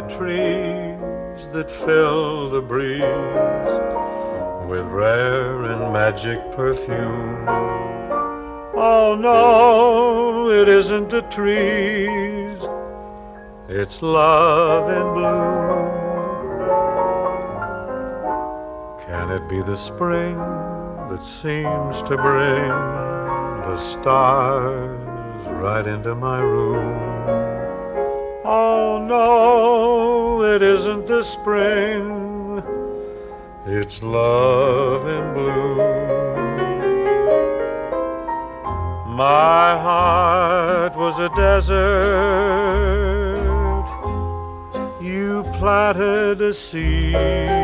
trees that fill the breeze with rare and magic perfume. Oh no, it isn't the trees, it's love in bloom. Can it be the spring that seems to bring the stars right into my room? Oh no, it isn't the spring, it's love in bloom. My heart was a desert, you planted a seed,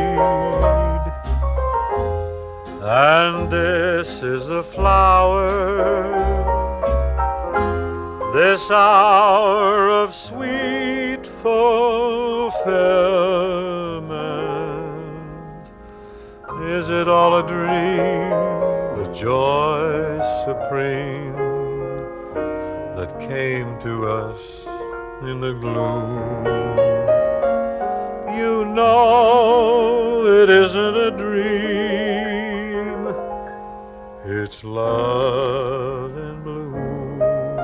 and this is the flower, this hour of sweet fulfillment. Is it all a dream, the joy supreme that came to us in the gloom? You know it isn't a dream, it's love in bloom.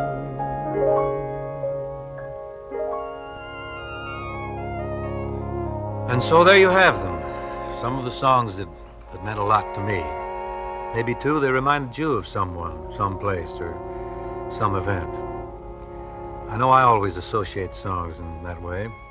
And so there you have them, some of the songs that meant a lot to me. Maybe, too, they reminded you of someone, someplace, or some event. I know I always associate songs in that way.